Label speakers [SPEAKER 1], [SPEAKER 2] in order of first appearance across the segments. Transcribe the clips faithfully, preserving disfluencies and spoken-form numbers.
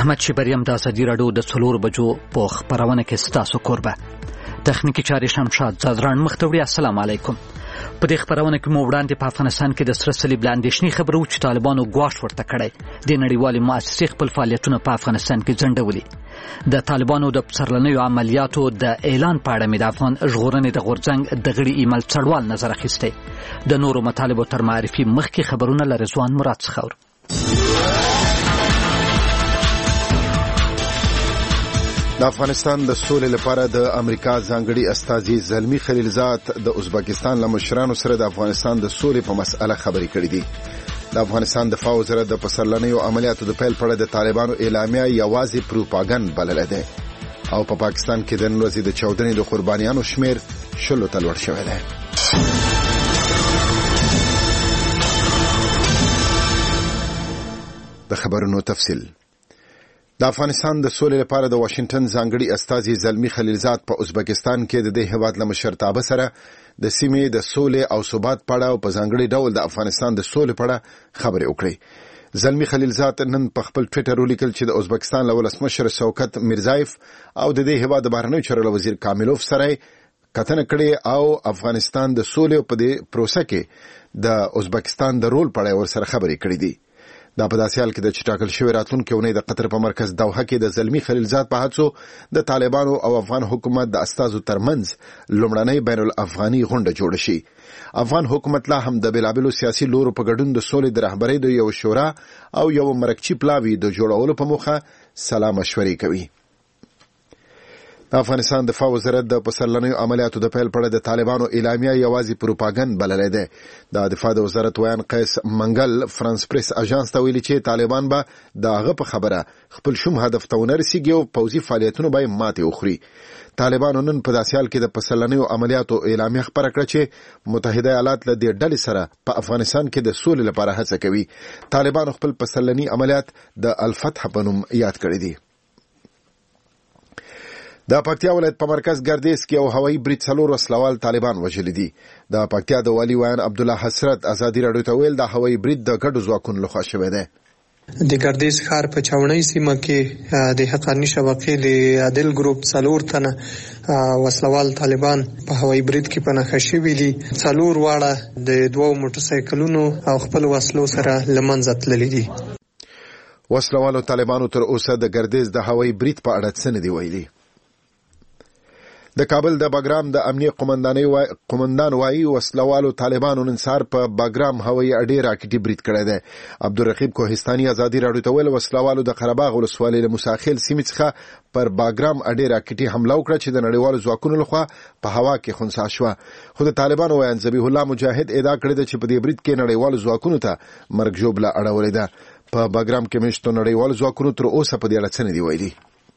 [SPEAKER 1] احمد شبریم د ازادي راډیو د څلور بجو په خبرونه کې ستاسو کوربه تخنیکی چاري شمشاد زادران مختوړي. السلام علیکم. په دې خبرونه کې مو وړاندې په افغانستان کې د سره صلیب لاندېشنې خبرو چې طالبانو ګواښ ورته کړی د نړیوالې مؤسسې خپل فعالیتونه په افغانستان کې ځنډولي. د طالبانو د پسرلنیو عملیاتو د اعلان په اړه مې د افغان ژغورنې د غورځنګ د غړي ایمل څړوال نظر اخیستی. د نورو مطالبو تر معرفي مخکې خبرونه له رضوان مراد څخه اورو.
[SPEAKER 2] د افغانستان د سولې لپاره د امریکا ځانګړي استازي زلمی خلیلزاد د ازبکستان له مشرانو سره د افغانستان د سولې په مسأله خبرې کړې دي. د افغانستان دفاع وزارت د پسرلنیو عملیاتو د پیل په اړه د طالبانو اعلامیه یوازې پروپاګاندا بللې ده او په پا پاکستان کې د نن ورځې د چودنې د قربانیانو شمیر شلو ته لوړ شوی دی. د خبرونو تفصیل. د افغانستان د سولې لپاره د واشنگټن ځانګړي استازي زلمی خلیلزاد په ازبکستان کې د دې هیواد له مشرتابه سره د سیمې د سولې او ثبات په اړه او په ځانګړي ډول د افغانستان د سولې په اړه خبرې وکړې. زلمی خلیلزاد نن په خپل ټویټر ولیکل چې د ازبکستان له ولسمشر شوکت میرزایف او د دې هیواد د بهرنیو چارو وزیر کاملوف سره کتنه کړې او افغانستان د سولې په دې پروسه کې د ازبکستان د رول په اړه ورسره خبرې کړې دي. دا په داسې حال کې د چټاکل شوی راتلونکي اونۍ د قطر په مرکز دوحه کې د زلمی خلیلزاد په هڅو د طالبانو او افغان حکومت د استازو ترمنځ لومړنۍ بین الافغاني غونډه جوړه شي. افغان حکومت لا هم د بیلابلو سیاسي لورو په ګډون د سولې د رهبرۍ د یو شورا او یو مرکچی پلاوی د جوړولو په موخه سلا مشورې کوي. د افغانستان دفاع وزارت د پسرلنیو عملیاتو د پیل په اړه د طالبانو اعلامیه یوازې پروپاګاندا بللې ده. د دفاع د وزارت ویان قیس منګل فرانس پریس اژانس ته ویلي چې طالبان به د هغه په خبره خپل شوم هدف ته ورسیږي او پوځي فعالیتونه به ماتې وخوري. طالبانو نن په داسې حال کې د پسرلنیو عملیاتو اعلامیه خبره کړه چې متحده ایالات له دې ډلې سره په افغانستان کې د سولې لپاره هڅه کوي. طالبانو خپل پسرلنی عملیات د الفتح په نوم یاد کړی دي. د پکتیا ولایت په مرکز ګردیز کې او هوایي برید څلور وسلوال طالبان وژلي دي. د پکتیا د والي ویان عبدالله حسرت ازادي راډیو ته ویل د هوایي برید د ګډو ځواکونو لخوا شوی دی.
[SPEAKER 3] د ګردیز ښار په چاونۍ سیمه کې د حقاني شبکې د عادل ګروپ څلور تنه وسلوال طالبان په هوایي برید کې په نښه شوي دي. څلور واړه د دوو موټرسایکلونو او خپل وسلو سره له منځه تللي دي.
[SPEAKER 2] وسلوالو طالبانو تر اوسه د ګردیز د هوایي برید په اړه څه نه دي ویلي. د کابل د باګرام د امنیه قومندانۍ وای قومندان وایي وسلوالو طالبانو نن سهار په باګرام هوایي اډې راکټي برید کړی دی. عبدالرقیب کوهستاني ازادي راډیو ته ویل وسلوالو د قرهباغ ولسوالۍ له موساخیل سیمې څخه پر باګرام اډې راکټي حمله وکړه چې د نړیوالو ځواکونو لخوا په هوا کې خنثی شوه. خو د طالبانو ویان ذبیح الله مجاهد ادعا کړې ده چې په دې برید کې نړیوالو ځواکونو ته مرګ ژوبله اړولې ده. په باګرام کې مېشتو نړیوالو ځواکونو تر اوسه په دې اړه څه نه دي ویلي.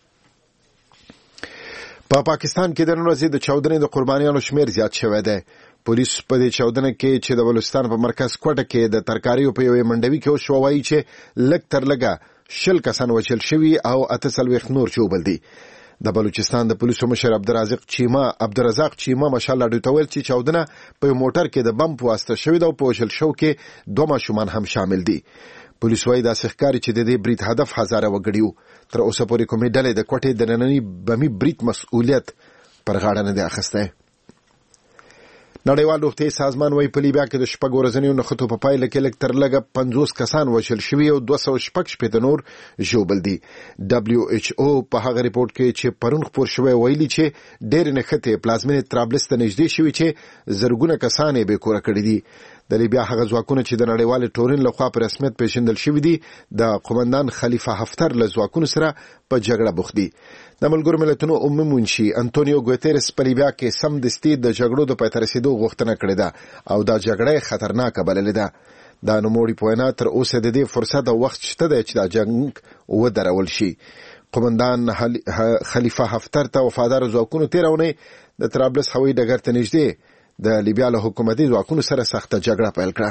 [SPEAKER 2] په پا پاکستان کې د نن ورځې د چودنې د قربانیانو شمیر زیات شوی دی. پولیس په دې چودنه کې چې د بلوچستان په مرکز کوټه کې د ترکاریو په یوې منډوي کې وشوه وایي چې لږ تر لږه شل کسان وژل شوي او اته څلوېښت نور ژوبل دي. د بلوچستان د پولیسو مشر عبدالرزاق چیما عبدالرزاق چیما ماشاءالله راډیو ته ویل چې چودنه په یو موټر کې د بم په واسطه شوې ده او په وژل شو کې دوه ماشومان هم شامل دي. پولیس وايي داسې ښکاري چې د دې برید هدف هزاره وګړي وو. تر اوسه پورې کومې ډلې د کوټې د ننني بمي برید مسؤلیت پر غاړه نه دی اخیستی. نړیوال روغتیايي سازمان وايي په لیبیا کې د شپږ ورځنیو نښتو په پایله کې لږ تر لږه پنځوس کسان وژل شوي او دوه سوه شپږ شپېته نور ژوبل دي. ډبلیو ایچ او په هغه ریپورټ کې چې پرون خپور شوی ویلي چې ډېرې نښتې پلازمینې طرابلس ته نږدې شوي چې زرګونه کسان یې بېکوره کړي دي. د لیبیا هغه ځواکونه چې د نړیوال ټورین لخوا په رسمیت پیژندل شوي دي د قومندان خلیفه حفتر له ځواکونو سره په جګړه بوخت دي. د ملګرو ملتونو عمومي منشي انټونیو ګوتيرس په لیبیا کې سمدستي د جګړو د پای ته رسیدو غوښتنه کړې ده او دا جګړه خطرناکه بللې ده. دا نوموړي په وینا تر اوسه د دې فرصت او وخت شته دی چې دا جنګ ودرول شي. قومندان خلیفه حفتر ته وفادار ځواکونو تېره اونۍ د طرابلس هوایي ډګر ته نږدې د لیبیا له حکومتي ځواکونو سره سخته جګړه پیل کړه.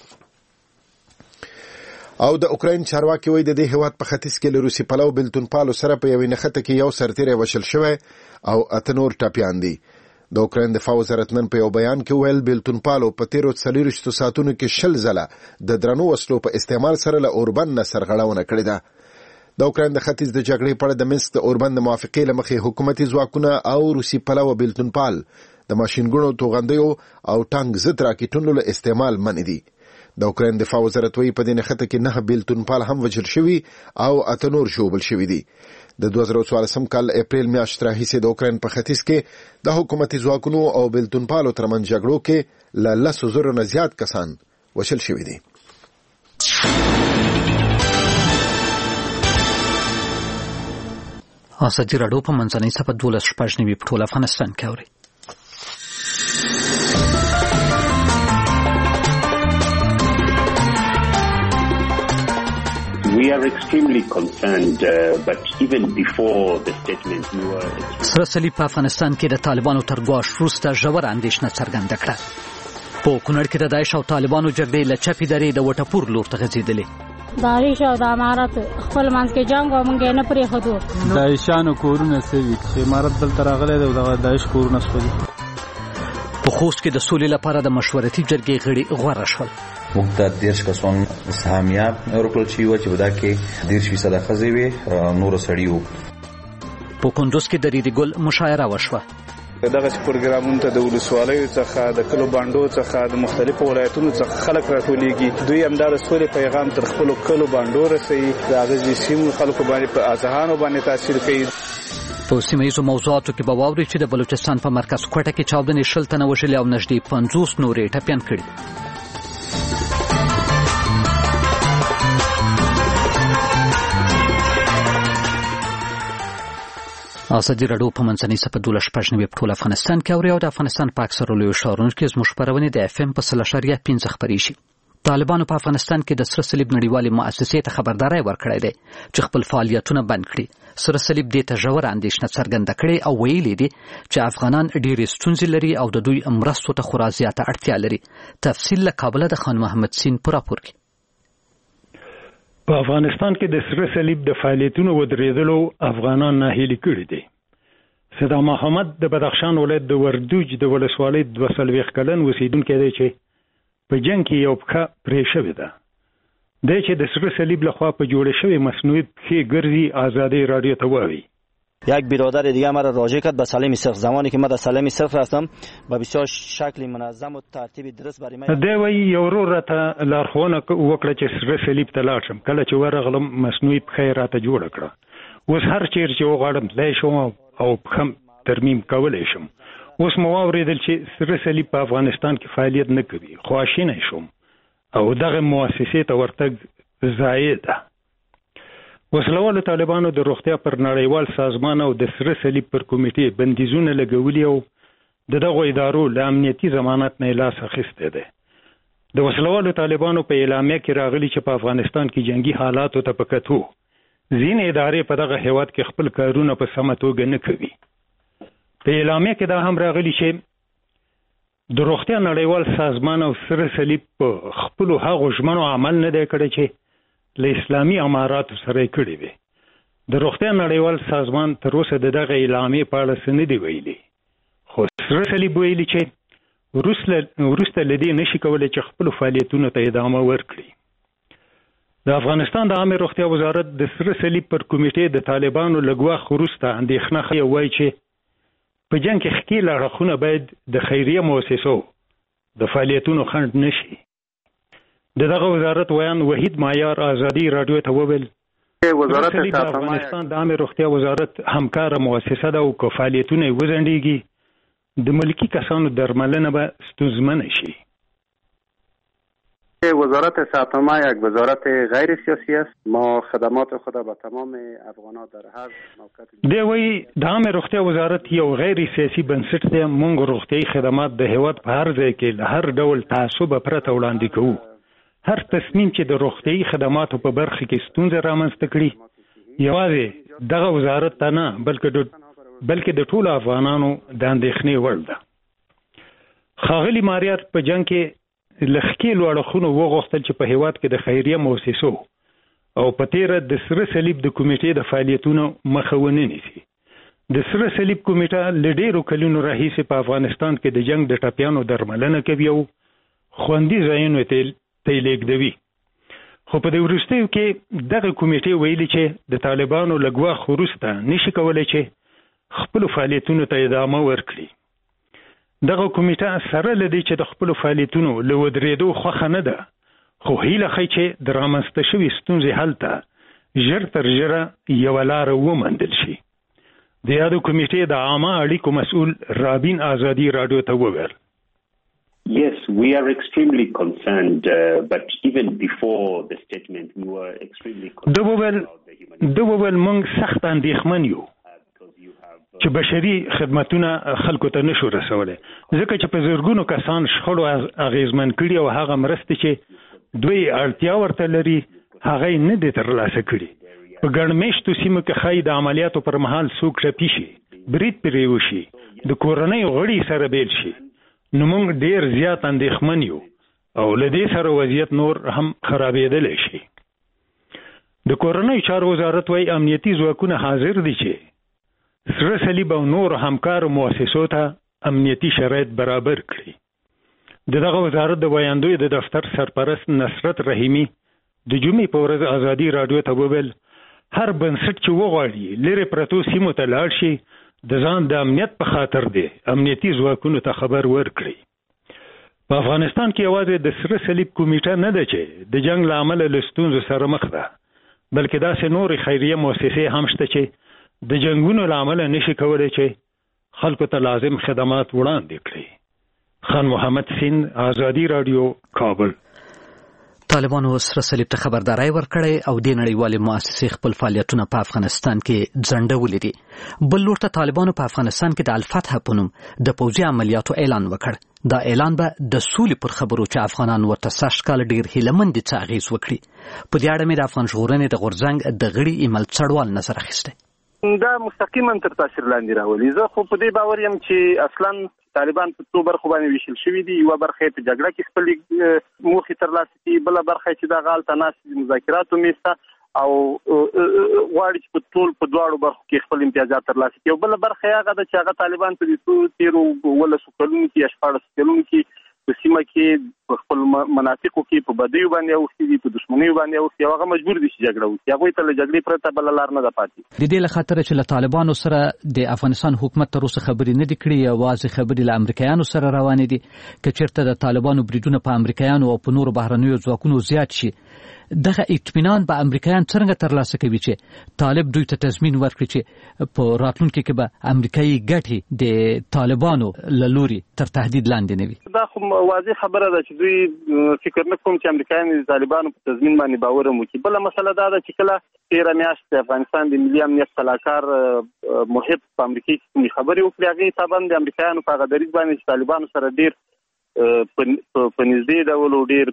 [SPEAKER 2] او د اوکراین چارواکي وایي د دې هیواد په ختیځ کې له روسي پلو بلتون پالو سره په یوې نښته کې یو سرتیری وژل شوی او اته نور ټپیان دي. د اوکراین دفاع وزارت نن په یو بیان کې ویل بلتون پالو په تیرو څلوېښتو ساعتونو کې شل ځله د درنو وسلو په استعمال سره له اوربن نه سرغړونه کړې ده. د اوکراین د ختیځ د جګړې په اړه د منسک د اوربند د موافقې له مخې حکومتي ځواکونه او روسي پلوه بیلتونپال د ماشینګونو توغندیو او ټانک ضد راکټونو له استعمال منع دي. د اوکراین دفاع وزارت وایي په دې نښته کې نه بیلتونپال هم وژل شوي او اته نور ژوبل شوي دي. د دوه زره څوارلسم کال اپریل میاشتې راهیسې د اوکراین په ختیځ کې د حکومتي ځواکونو او بیلتونپالو ترمنځ جګړو کې له لسو زرو نه زیات کسان وژل شوي دي.
[SPEAKER 1] ازادي راډیو په منځنۍ صفحه دولس شپږ نوي په ټول افغانستان کې اوري.
[SPEAKER 4] We are extremely concerned, uh, but even before the statement we were...
[SPEAKER 1] سره صلیب په افغانستان کې د طالبانو تر ګواښ وروسته ژوره اندېښنه څرګنده کړه. په کونړ کې د داعش او طالبانو جګړې له چپې درې د وټپور لور ته غځېدلې.
[SPEAKER 5] داعش او د امارت خپل منځ کې جنګ او موږ یې نه پرېښودو.
[SPEAKER 6] داعشانو کورونه سوي چې امارت دلته راغلی دی او د داعش کورونه سوځي.
[SPEAKER 1] په خوست کې د سولې لپاره د مشورتي جرګې غړي غوره شول.
[SPEAKER 7] موږ ته دیرش کسان سهامیه ورکړل شوي وه چې په دا کې دیرش فیصده ښځې وې، نور سړي وو.
[SPEAKER 1] په کندوز کې د ریډي ګل مشاعره وشوه.
[SPEAKER 8] دغه پروګرامونو ته د ولسوالیو څخه د کلو باندو څخه د مختلفو ولایتونو څخه خلک راټولېږي. دوی همدا د سولې پیغام تر خپلو کلو باندو رسوي، د هغه سیمو خلکو باندې په اذهانو باندې تاثیر کوي.
[SPEAKER 1] په سیمه ییزو موضوعاتو کې به واورئ چې د بلوچستان په مرکز کوټه کې چاودنې شل تنه وژلي او نږدې پنځوس نورې ټپیان کړي. ازادي راډیو په منځنۍ صفحه دولس شپږ نوي په ټول افغانستان کې اوري او د افغانستان په اکثرو لویو ښارونو کې زموږ خپرونې د اف ام په سل اشاریه پنځه خپرې شي. طالبانو په افغانستان کې د سره صلیب نړیوالې مؤسسې ته خبرداری ورکړی دی چې خپل فعالیتونه بند کړي. سره صلیب دې ته ژوره اندېښنه څرګنده کړې او ویلي دي چې افغانان ډېرې ستونزې لري او د دوی مرستو ته خورا زیاته اړتیا لري. تفصیل له کابله د خان محمد سین په راپور کې.
[SPEAKER 9] په افغانستان کې د سره صلیب د فعالیتونو ودرېدلو افغانان ناهیلي کړي دي. صدام محمد د بدخشان ولایت د وردوج د ولسوالۍ دوه څلوېښت کلن اوسېدونکی دی چې په جنگ کې یو پښه پرې شوې ده. دی چې د سره صلیب لخوا په جوړه شوې مصنوعي پښې ګرځي ازادي رادیو ته وایي.
[SPEAKER 10] یک برادر دیگه مرا راجع کرد به سلیم صرف. زمانی که من در سلیم صرف رفتم با بسیار شکل منظم و ترتیب درست برای من
[SPEAKER 9] دی وایي یو ورور راته لارښوونه وکړه چې سره صلیب ته لاړ شم. کله چې ورغلم مصنوعي پښه راته جوړه کړه. اوس هر چیر چې وغواړم تللی شم او پښم ترمیم کولی شم. اوس مو واورېدل چې سره صلیب په افغانستان کې فعالیت نه کوي. خواشینی شم او دغه مؤسسې ته ورتګ ضایع ده. وسلوالو طالبانو د روغتیا پر نړیوال سازمان او د سره صلیب پر کمیټې بندیزونه لګولي او د دغو ادارو له امنیتي ضمانت نه لاس اخیستی دی. د وسلوالو طالبانو په اعلامیه کې راغلي چې په افغانستان کې جنگي حالاتو ته په کتو ځینې ادارې په دغه هیواد کې خپل کارونه په سمه توګه نه کوي. په اعلامیه کې دا هم راغلي چې د روغتیا نړیوال سازمان او سره صلیب په خپلو هغو ژمنو عمل نه دی کړی چې له اسلامي اماراتو سره یې کړي وي. د روغتیا نړیوال سازمان تر اوسه د دغه اعلامیې په اړه څه نه دي ویلي، خو سره صلیب ویلي چې وروسته له دې نشي کولی چې خپلو فعالیتونو ته ادامه ورکړي. د افغانستان د عامې روغتیا وزارت د سره صلیب پر کمیټې د طالبانو له ګواښ وروسته اندېښنه ښیي، وایي چې په جنګ کې ښکېل اړخونه باید د خیریه مؤسسو د فعالیتونو خنډ نشي. د دغه وزارت ویان وحید معیار ازادي رادیو ته وویل
[SPEAKER 8] وزارت
[SPEAKER 9] د افغانستان د عامې روغتیا وزارت همکاره مؤسسه ده او که فعالیتونه یې وځنډېږي د ملکي کسانو درملنه به ستونزمنه شي.
[SPEAKER 11] وزارت صحت عامه یک وزارت غیر سیاسی است. ما خدمات خود به تمام افغانان در هر موقعیت
[SPEAKER 9] دی وی د عامې روغتیا وزارت یو غیر سیاسي بنسټ دی. موږ روغتیايي خدمات د هیواد په هر ځای کې له هر ډول تعصب پرته وړاندې کوو. هر تصمیم چې د روغتیايي خدماتو په برخه کې ستونزه رامنځته کړي یوازې دغه وزارت ته نه بلکې بلکې د ټولو افغانانو د اندېښنې وړ ده. ښاغلي ماریار په جنګ کې له ښکېلو اړخونو وغوښتل چې په هیواد کې د خیریه مؤسسو او په تیره د سره صلیب د کمیټې د فعالیتونو مخه ونه نیسي. د سره صلیب کمیټه له ډېرو کلونو راهیسې په افغانستان کې د جنګ د ټپیانو درملنه کوي او خوندي ځایونو ته ته لیږدوي. خو په دې وروستیو کې دغه کمیټې ویلي چې د طالبانو له ګواښ وروسته نشي کولی چې خپلو فعالیتونو ته ادامه ورکړي. دغه کمیټه سره له دې چې د خپلو فعالیتونو له ودرېدو خوښه نه ده، خو هیله ښیي چې د رامنځته شوې ستونزې حل ته ژر تر ژره یوه لاره وموندل شي. د یادو کمیټې د عامه اړیکو مسؤل رابین آزادي راډیو ته وویل.
[SPEAKER 4] Yes, we are extremely concerned, uh, but even before the statement, we were extremely concerned.
[SPEAKER 9] د وویل د وویل موږ سخت اندېښمن یو چې بشري خدمتونه خلکو ته نشو رسولی، ځکه چې په زرګونو کسان شخړو اغېزمن کړي او هغه مرستې چې دوی اړتیا ورته لري هغه یې نه دي ترلاسه کړي. په ګڼ مېشتو سیمو کې ښایي د عملیاتو پر مهال څوک ټپي شي، برید پرې وشي، د کورنیو غړي سره بیل شي، نو موږ ډیر زیات اندېښمن یو او له دې سره وضعیت نور هم خرابېدلی شي. د کورنیو چارو وزارت وايي امنیتي ځواکونه حاضر دي چې سره صلیب او نور همکارو مؤسسو ته امنیتي شرایط برابر کړي. د دغه وزارت د ویاندوی د دفتر سرپرست نصرت رحیمي د جمعې په ورځ ازادي راډیو ته وویل هر بنسټ چې وغواړي لرې پرتو سیمو ته لاړ شي د ځان د امنیت په خاطر دی امنیتي ځواکونو ته خبر ورکړي. په افغانستان کې یوازې د سره صلیب کمیټه نه ده چې د جنگ له امله له ستونزو سره مخ ده، بلکې داسې نورې خیریه مؤسسې هم شته چې د جنګونو له امله نشي کولی چې خلکو ته لازم خدمات وړاندې کړي. خان محمد سین، آزادي راډیو، کابل.
[SPEAKER 1] طالبانو سره صلیب ته خبرداري ورکړې او د نړیوالې مؤسسې خپل فعالیتونه په افغانستان کې ځنډولي دي. بل لور ته طالبانو په افغانستان کې د الفتح په نوم د پوځي عملیاتو اعلان وکړ. دا اعلان به د سولې پر خبرو چې افغانان ورته سږ کال ډېر هیلهمند دي څه اغېز وکړي. په دې اړه مې د افغان ژغورنې د غورځنګ د غړي ایمل څړوال نظر اخیستی.
[SPEAKER 12] دا مستقیما تر تاثیر لاندې راولي. زه خو په دې باور یم چې اصلا طالبان په څو برخو باندې ویشل شوي دي. یوه برخه په جګړه کې خپلې موخې ترلاسه کړي، بله برخه چې دغه هلته ناست مذاکراتو میسته او غواړي چې په ټول په دواړو برخو کې خپل امتیازات ترلاسه کړي. او بله برخه یې هغه ده چې هغه طالبان په دې تېرو اوولسو کلونو کې یا شپاړسو کلونو کې په سیمه کې په خپل مناطقو کې په بدیو باندې اوښتي دي، په دښمنیو باندې اوښتي، او هغه مجبور دي چې جګړه وکړي. هغوی ته له جګړې پرته بله لار نه ده پاتې.
[SPEAKER 1] د دې له خاطره چې له طالبانو سره د افغانستان حکومت تر اوسه خبرې نه دي کړې، یوازې خبرې له امریکایانو سره روانې دي. که چېرته د طالبانو بریدونه په امریکایانو او په نورو بهرنیو ځواکونو زیات شي، دغه اطمینان به امریکایان څرنګه ترلاسه کوي چې طالب دوی ته تضمین ورکړي چې په راتلونکي کې به امریکایي ګټې د طالبانو له لوري تر تهدید لاندې نه وي؟
[SPEAKER 12] دا خو واضح خبره ده چې دوی فکر نه کوم چې امریکایان د طالبانو په تضمین باندې باور هم وکړي. بله مسله دا ده چې کله تېره میاشت د افغانستان د ملي امنیت سلاکار محب په امریکا کې کومې خبرې وکړې، هغې طبعا د امریکایانو په هغه دریځ باندې چې طالبانو سره ډېر په نږدې ډول او ډېر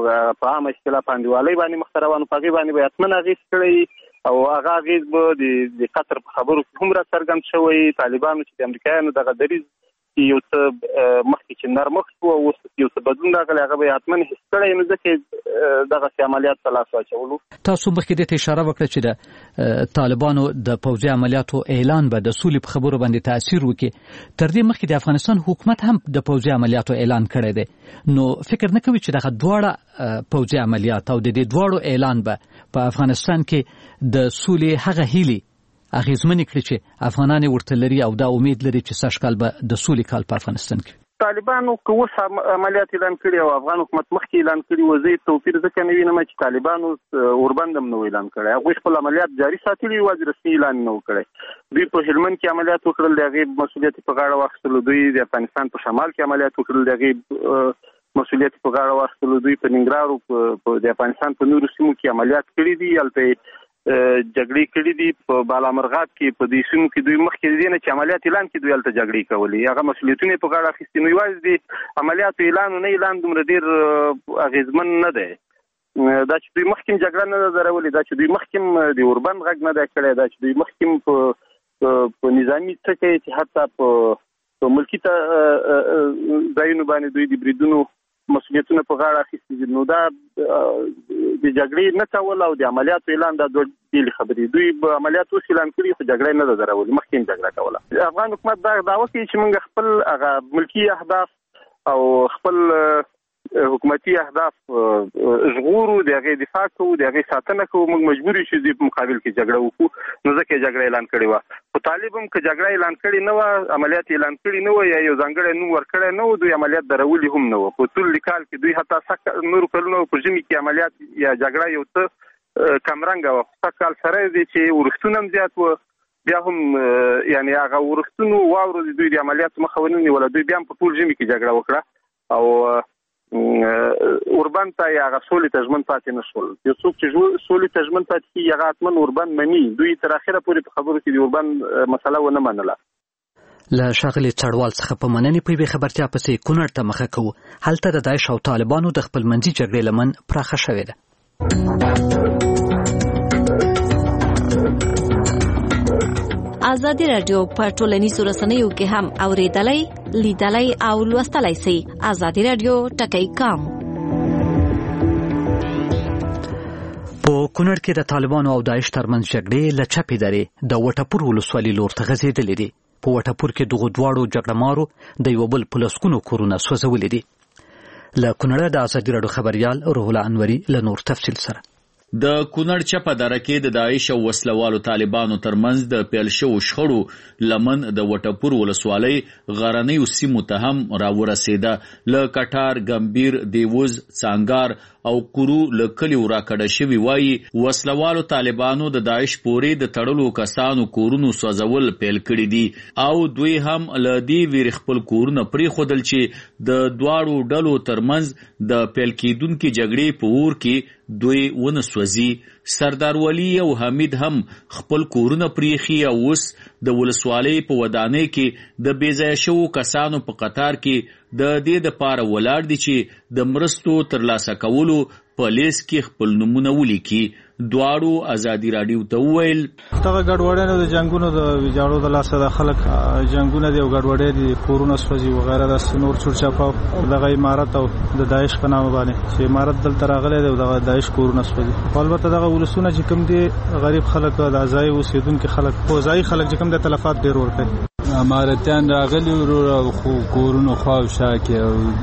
[SPEAKER 12] په عامه اصطلاح په انډیوالۍ باندې مخته روان، په هغې باندې به حتمن اغېز کړی او هغه اغېز به د قطر په خبرو کې هم راڅرګند شوی. طالبانو چې د امریکایانو دغه دریځ یو څه مخکې چې نرمښت و او اوس یو څه بدلون راغلی، هغه به یې حتمن حس کړی، نو ځکه دغسې عملیات ته لاس واچولو.
[SPEAKER 1] تاسو مخکې دې ته اشاره وکړه چې د طالبانو د پوځي عملیاتو اعلان به د سولې په خبرو باندې تاثیر وکړي. تر دې مخکې د افغانستان حکومت هم د پوځي عملیاتو اعلان کړی دی، نو فکر نه کوي چې دغه دواړه پوځي عملیات او د دې دواړو اعلان به په افغانستان کې د سولې هغه هیلې اغېزمنې کړي چې افغانان ورته لري او دا امید لري چې سږ کال به د سولې کال په افغانستان کې؟
[SPEAKER 12] طالبانو که اوس عملیات اعلان کړي او افغان حکومت مخکې اعلان کړي و، زه توپیر ځکه نه وینم چې طالبانو اوربند هم نه اعلان کړی. هغوی خپل عملیات جاري ساتلي، یوازې رسمي اعلان نه و کړی. دوی په هلمند کې عملیات وکړل، د هغې مسؤلیت په غاړه واخیستلو. دوی د افغانستان په شمال کې عملیات وکړل، د هغې مسؤلیت په غاړه واخیستلو. دوی په ننګرهار د افغانستان په نورو سیمو کې عملیات کړي دي، هلته جګړې کړي دي. په بالامرغاب کې په دې سیمو کې دوی مخکې د دې نه چې عملیات اعلان کړي، دوی هلته جګړې کولې، هغه مسؤلیتونه یې په غاړه اخیستي. نو یوازې د عملیاتو اعلان او نه اعلان دومره ډېر اغېزمن نه دی. دا چې دوی مخکې هم جګړه نه ده درولې، دا چې دوی مخکې هم د اوربند غږ نه دی کړی، دا چې دوی مخکې هم په نظامي څه کوي چې حتی په ملکي ځایونو باندې دوی د بریدونو مسؤلیتونه په غاړه اخیستي دي. نو دا د جګړې نه کول او د عملیاتو اعلان دا دوه بېلې خبرې. دوی به عملیات اوس اعلان کړي خو جګړه نه ده درولې، مخکې هم جګړه کوله. افغان حکومت دا دعوه کوي چې موږ خپل هغه ملکي اهداف او خپل حکومتي اهداف ژغورو د هغې دفاع کوو د هغې ساتنه کوو موږ مجبور یو چې د مقابل کې جګړه وکړو نو ځکه یې جګړه اعلان کړې وه خو طالب هم که جګړه اعلان کړې نه وه عملیات اعلان کړي نه وه یا یو ځانګړی نوم ورکړی نه و دوی عملیات درولي هم نه وه په ټول کال کې دوی حتی سږ نورو کلونو په ژمي کې عملیات یا جګړه یو څه کمرنګه وه خو سږ کال سره دی چې ورښتونه هم زیات وه بیا هم یعنی هغه ورښتونو واورو دوی د عملیاتو مخه ونه نیوله دوی بیا هم په ټول ژمي کې جګړه وکړه او اوربند ته یا هغه سولې ته ژمن پاتې نه شول یو څوک چې سولې ته ژمن پاتې کېږي هغه حتما اوربند مني دوی تر اخره پورې په خبرو کې د اوربند مسله ونه منله
[SPEAKER 1] له ښاغلي څړوال څخه په مننې په یوې خبرتیا پسې کونړ ته مخه کوو هلته د داعش او طالبانو د خپلمنځي جګړې لمن پراخه شوې ده
[SPEAKER 13] ازادي رادیو په ټولنیزو رسنیو کې هم اوریدلای لیدلای او لوستلای شئ ازادي رادیو ټکی کام
[SPEAKER 1] په کونړ کې د طالبانو او داعش ترمنځ جګړې له چپې درې د وټپور ولسوالۍ لور ته غځېدلې دي په وټپور کې دغو دواړو جګړهمارو د یو بل په لسګونو کورونه سوځولي دي له کونړه د ازادي رادیو خبریال روح الله انوري له نور تفصیل سره
[SPEAKER 14] د کونړ چپه دره کې د داعش او وسلوالو طالبانو ترمنځ د پیل شوو شخړو لمن د وټپور ولسوالۍ غرنیو سیمو ته هم راورسېده له کټار ګمبیر دیوز څانګار او کورو له کلیو راکړه شوي وایي وسلوالو طالبانو د داعش پورې د تړلو کسانو کورونو سوځول پیل کړي دي او دوی هم له دې ویرې خپل کورونه پرېښودل چې د دواړو ډلو ترمنځ د پیل کېدونکې جګړې په اور کې دوی ونه سوځي سردار ولی او حمید هم خپل کورونه پریخي او اوس د ولسوالۍ په ودانۍ کې د بیځایه شوو کسانو په قطار کې د دې دپاره ولاړ دي چې د مرستو ترلاسه کولو په لیست کې خپل نومونه ولیکي دواړو ازادي راډیو ته وویل
[SPEAKER 6] دغه ګډوډۍ د جنگونو د ویجاړو د لاسه د خلک جنگونه دي او ګډوډۍ دي کورونه سوځي وغیره د نور چورچاپه دغه امارت او د داعش په نامه باندې چې امارت دلته راغلی دی او دغه داعش کورونه سوځي البته دغه ولسونه چې کوم دي غریب خلک د ځای اوسېدونکي خلک خو ځایي خلک چې کوم د تلفات ډېر ورکوي امارتیان راغلي ورور او کورونو خواوشا کې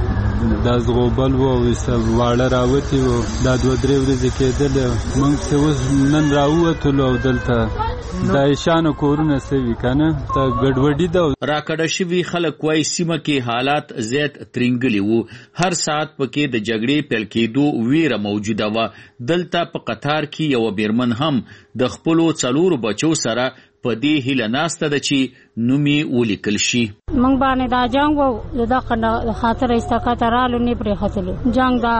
[SPEAKER 6] او دا زغوبل و او واړه راوتي و دا دوه درې ورځې کېدل موږ چې اوس نن راووتلو او دلته داعشانو کورونه سوي کنه ته ګډوډي ده
[SPEAKER 14] راکړه شوي خلک وایي سیمه کې حالات زیات ترنګلي وو هر ساعت پکې د جګړې پیل کېدو ویره موجوده وه دلته په قطار کې یو بیرمن هم د خپلو څلورو بچو سره په دې هیله ناسته ده چې نومي ولیکل شي
[SPEAKER 5] موږ باندې دا جنگ وو د خاطر استقاطه رالو نه پرې خطلو جنگ دا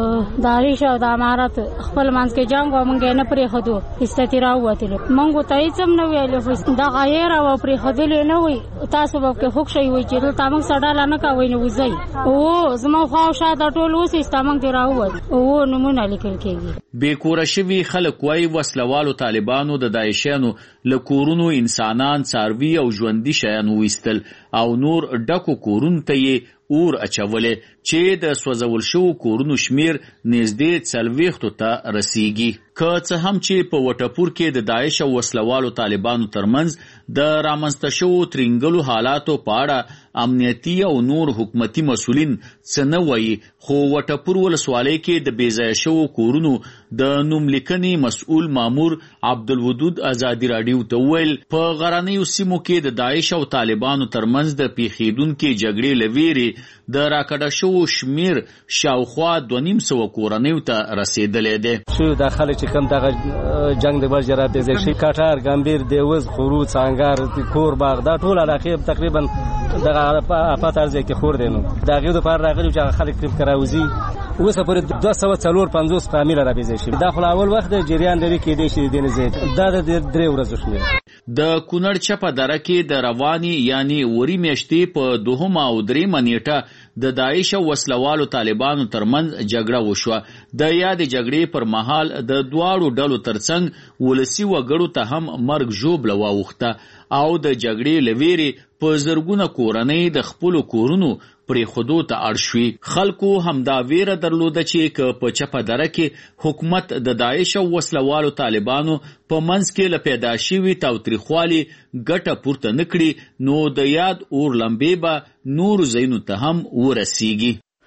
[SPEAKER 5] داعش او د امارت خپل منځ کې جنگ و موږ نه پرې خدو استترا وته موږ ته هیڅ نه ویل دا غیر او پرې خدل نه وي تاسو به کې خوښ شي وي چې تاسو موږ سړاله نه کوي نو وځي او زمو خو شاده ټول اوس استامنګ دی راووت او نمونه لیکل کېږي
[SPEAKER 14] بیکوره شوي خلک وایي وسلوالو طالبانو د داعشیانو له کورونو انسانان څاروي او ژوندي شیان وایستل او نور ډکو کورونو ته یې اور اچولې چې د سوځول شوو کورونو شمیر نږدې څلوېښتو ته رسیږي که څه هم چې په وټپور کې د داعش او وسلوالو طالبانو ترمنځ د رامنځته شوو ترینګلو حالاتو په اړه امنیتي او نور حکومتي مسؤلین څه نه وایي خو وټپور ولسوالۍ کې د بېځایه شوو کورونو د نوملیکنې مسؤل مامور عبدالودود ازادي راډیو ته وویل په غرنیو سیمو کې د داعش او طالبانو ترمنځ د پیښېدونکې جګړې له ویرې د راکړه شوو شمیر شاوخوا دوه نیم سوه کورنیو ته رسېدلی دی
[SPEAKER 15] شو دا خلک چې کوم دغه جنګ د وجې را بېځای شي کټار ګمبیر دیوز خورو څانګار کور باغ دا ټول علاقې تقریبا دغه افات ارزی کې خور دی نو د هغې دپاره راغلي چې خلک ترې راوځي اوس پورې دوه سوه څلور پنځوس فامیله را بېځای شي دا خو اول وخت د جریان لري کېدی شي د دې نه زیات دا د درې ورځو شمېر
[SPEAKER 14] د کونړ چپه دره کې د رواني یعنی وری میاشتې په دوهمه او درېیمه نیټه د داعش او وسلوالو طالبانو ترمنځ جګړه وشوه د یادې جګړې پر مهال د دواړو ډلو ترڅنګ ولسي وګړو ته هم مرګ ژوبله واوښته او د جګړې له ویرې په زرګونه کورنۍ د خپلو کورونو پرېښودو ته اړ شوي خلکو همدا ویره درلوده چې که په چپه دره کې حکومت د داعش او وسلوالو طالبانو په منځ کې له پیدا شوي تاوتریخوالي ګټه پورته نه کړي نو د یاد اور لمبې به نورو ځایونو ته هم ورسیږي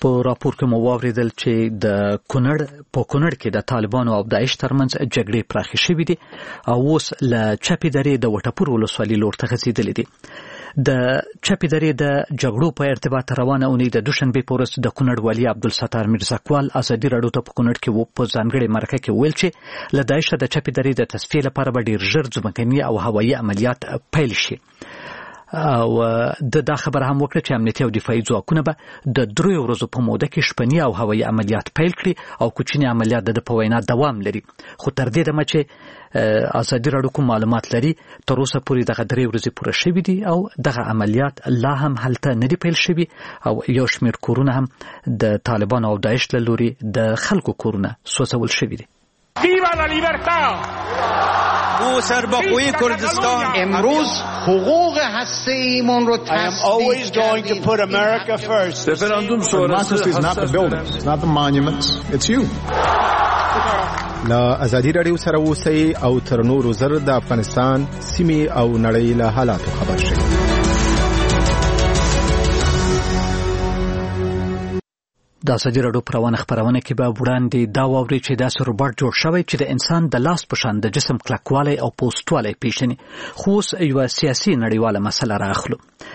[SPEAKER 1] په راپور کې مو واوریدل چې د کونړ په کونړ کې د طالبانو او داعش ترمنځ جګړې پراخې شوې دي او اوس له چپې درې د وټپور ولسوالۍ لور ته غځېدلې دي. د چپې درې د جګړو په ارتباط روانه اونۍ د دوشنبې په ورځ د کونړ والي عبدالستار میرزاکوال ازادي راډیو ته په کونړ کې په ځانګړې مرکه کې ویل چې له داعش د چپې درې د تصفیې لپاره به ډېر ژر ځمکني او هوایي عملیات پیل شي او د دا خبر هم وکړه چې امنیتي او دفاعي ځواکونه به د دریو ورځو په موده کې شپني او هوایي عملیات پیل کړي او کوچني عملیات د په وینا دوام لري. خو تر دې دمه چې ازادي راډیو کوم معلومات لري تر اوسه پورې دغه درې ورځې پوره شوي دي او دغه عملیات لا هم هلته نه دي پیل شوي او یو شمېر کورونه هم د طالبانو او داعش له لوري د خلکو کورونه سوځول شوي دي.
[SPEAKER 16] Viva la libertad!
[SPEAKER 17] ما سربخوی کردستان
[SPEAKER 16] امروز حقوق هسته‌ایمون رو
[SPEAKER 17] I am always going to put America first.
[SPEAKER 18] Referendum sonrası is not the buildings, it's not the monuments, it's you.
[SPEAKER 19] لا ازادي راډیو سره اوسئ او تر نورو زر د افغانستان سیمې او نړۍ له حالاتو خبر شئ.
[SPEAKER 1] د ازادي راډیو په روانه خپرونه کې به وړاندې دا واورئ چې داسې روباټ جوړ شوی چې د انسان د لاس په شان د جسم کلکوالی او پوستوالی پیژني. خو اوس یوه سیاسي نړیواله مسله رااخلو.